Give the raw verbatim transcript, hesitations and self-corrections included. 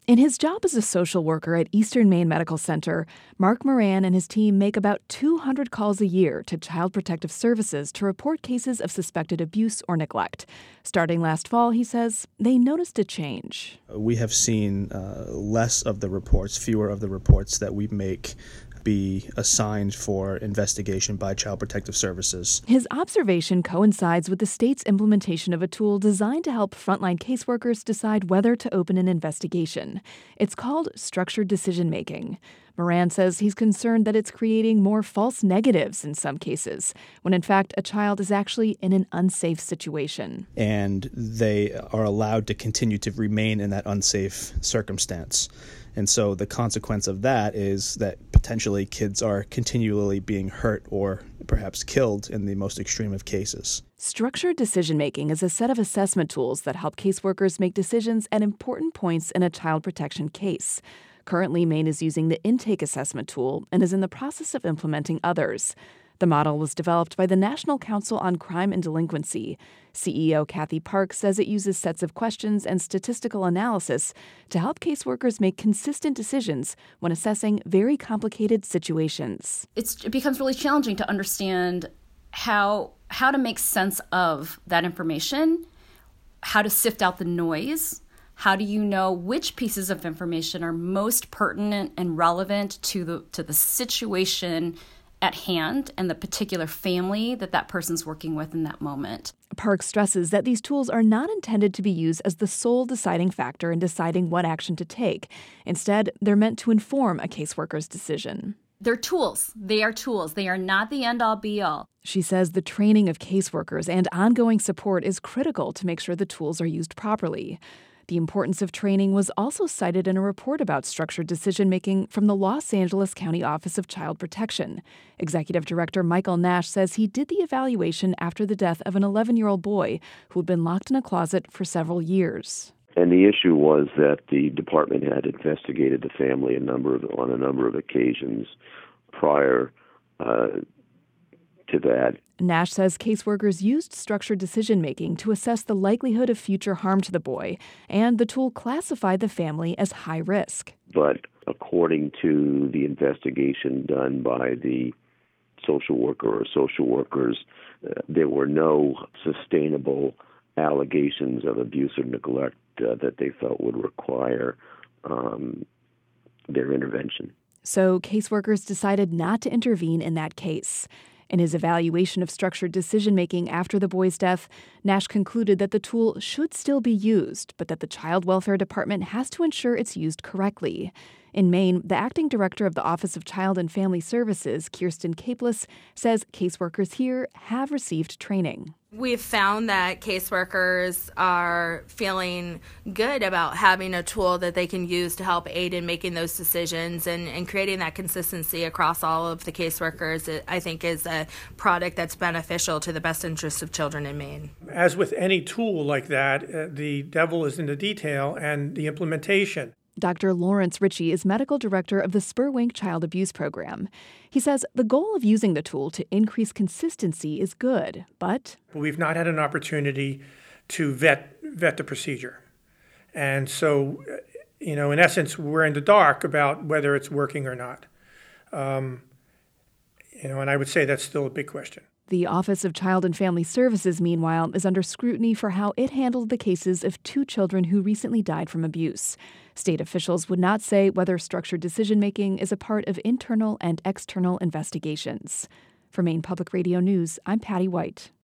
In his job as a social worker at Eastern Maine Medical Center, Mark Moran and his team make about two hundred calls a year to Child Protective Services to report cases of suspected abuse or neglect. Starting last fall, he says, they noticed a change. We have seen uh, less of the reports, fewer of the reports that we make be assigned for investigation by Child Protective Services. His observation coincides with the state's implementation of a tool designed to help frontline caseworkers decide whether to open an investigation. It's called structured decision-making. Moran says he's concerned that it's creating more false negatives in some cases, when in fact a child is actually in an unsafe situation. And they are allowed to continue to remain in that unsafe circumstance. And so the consequence of that is that potentially kids are continually being hurt or perhaps killed in the most extreme of cases. Structured decision-making is a set of assessment tools that help caseworkers make decisions at important points in a child protection case. Currently, Maine is using the intake assessment tool and is in the process of implementing others. The model was developed by the National Council on Crime and Delinquency. C E O Kathy Park says it uses sets of questions and statistical analysis to help caseworkers make consistent decisions when assessing very complicated situations. It's, it becomes really challenging to understand how how to make sense of that information, how to sift out the noise. How do you know which pieces of information are most pertinent and relevant to the to the situation at hand and the particular family that that person's working with in that moment? Park stresses that these tools are not intended to be used as the sole deciding factor in deciding what action to take. Instead, they're meant to inform a caseworker's decision. They're tools. They are tools. They are not the end-all, be-all. She says the training of caseworkers and ongoing support is critical to make sure the tools are used properly. The importance of training was also cited in a report about structured decision-making from the Los Angeles County Office of Child Protection. Executive Director Michael Nash says he did the evaluation after the death of an eleven-year-old boy who had been locked in a closet for several years. And the issue was that the department had investigated the family a number of, on a number of occasions prior uh, to that. Nash says caseworkers used structured decision-making to assess the likelihood of future harm to the boy, and the tool classified the family as high risk. But according to the investigation done by the social worker or social workers, uh, there were no sustainable allegations of abuse or neglect uh, that they felt would require um, their intervention. So caseworkers decided not to intervene in that case. In his evaluation of structured decision-making after the boy's death, Nash concluded that the tool should still be used, but that the Child Welfare Department has to ensure it's used correctly. In Maine, the acting director of the Office of Child and Family Services, Kirsten Capeless, says caseworkers here have received training. We've found that caseworkers are feeling good about having a tool that they can use to help aid in making those decisions, and, and creating that consistency across all of the caseworkers, it, I think, is a product that's beneficial to the best interests of children in Maine. As with any tool like that, uh, the devil is in the detail and the implementation. Doctor Lawrence Ritchie is medical director of the Spurwink Child Abuse Program. He says the goal of using the tool to increase consistency is good, but we've not had an opportunity to vet vet the procedure. And so, you know, in essence, we're in the dark about whether it's working or not. Um, you know, and I would say that's still a big question. The Office of Child and Family Services, meanwhile, is under scrutiny for how it handled the cases of two children who recently died from abuse. State officials would not say whether structured decision-making is a part of internal and external investigations. For Maine Public Radio News, I'm Patty White.